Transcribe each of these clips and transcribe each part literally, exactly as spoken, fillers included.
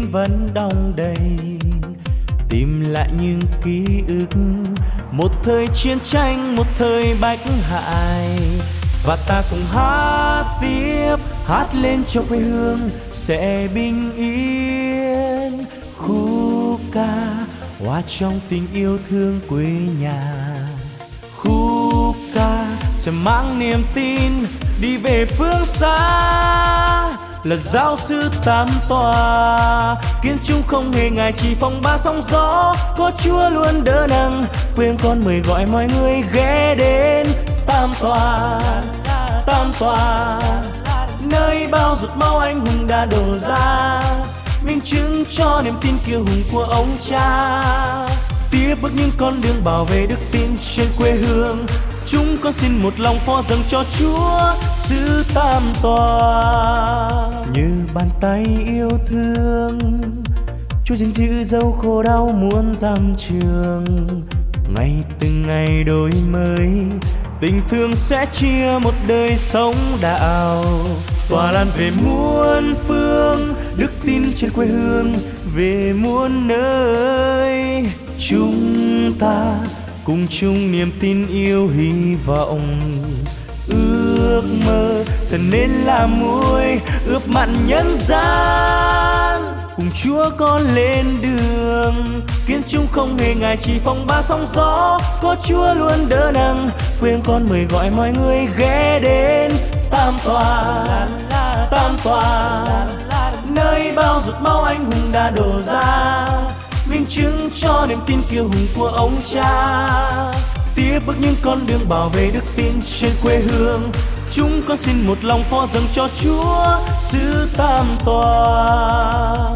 vẫn đong đầy, tìm lại những ký ức một thời chiến tranh, một thời bách hại. Và ta cùng hát tiếp, hát lên cho quê hương sẽ bình yên. Khúc ca hòa trong tình yêu thương quê nhà, khúc ca sẽ mang niềm tin đi về phương xa. Là giáo sư tám tòa, kiên trung không hề ngại chỉ phong ba sóng gió. Có Chúa luôn đỡ nâng, quên con mời gọi mọi người ghé đến Tam Tòa. Tam Tòa, nơi bao giọt máu anh hùng đã đổ ra, minh chứng cho niềm tin kiêu hùng của ông cha. Tiếp bước những con đường bảo vệ đức tin trên quê hương, chúng con xin một lòng phó dâng cho Chúa xứ Tam Tòa. Như bàn tay yêu thương, Chúa gìn giữ dấu khổ đau muôn dặm trường. Ngày từng ngày đổi mới, tình thương sẽ chia một đời sống đạo. Tỏa lan về muôn phương, đức tin trên quê hương về muôn nơi. Chúng ta cùng chung niềm tin yêu hy vọng, ước mơ sẽ nên là muối ướp mặn nhân gian. Cùng Chúa con lên đường, kiên trung không hề ngại chỉ phong ba sóng gió. Có Chúa luôn đỡ nâng, quên con mời gọi mọi người ghé đến Tam Tòa. Tam Tòa, nơi bao giọt máu anh hùng đã đổ ra, minh chứng cho niềm tin kiêu hùng của ông cha. Tiếp bước những con đường bảo vệ đức tin trên quê hương, chúng con xin một lòng phó dâng cho Chúa xứ Tam Tòa.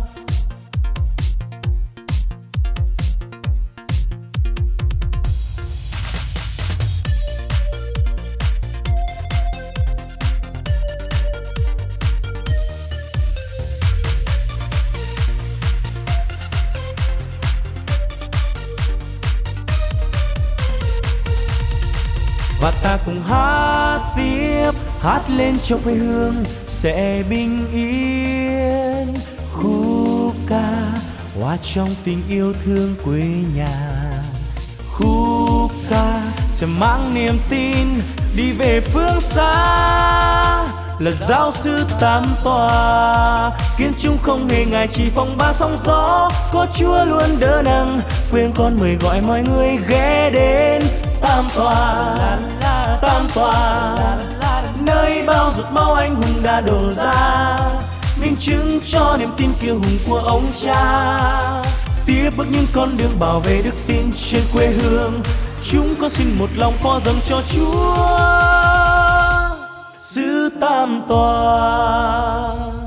Và ta cùng hát tiếp, hát lên cho quê hương sẽ bình yên. Khúc ca hòa trong tình yêu thương quê nhà, khúc ca sẽ mang niềm tin đi về phương xa. Là giáo sư tám tòa, kiên trung không hề ngại chỉ phong ba sóng gió. Có Chúa luôn đỡ nâng, quên con mời gọi mọi người ghé đến Tam Tòa. Tam Tòa, nơi bao giọt máu anh hùng đã đổ ra, minh chứng cho niềm tin kiêu hùng của ông cha. Tiếp bước những con đường bảo vệ đức tin trên quê hương, chúng con xin một lòng phó dâng cho Chúa xứ Tam Tòa.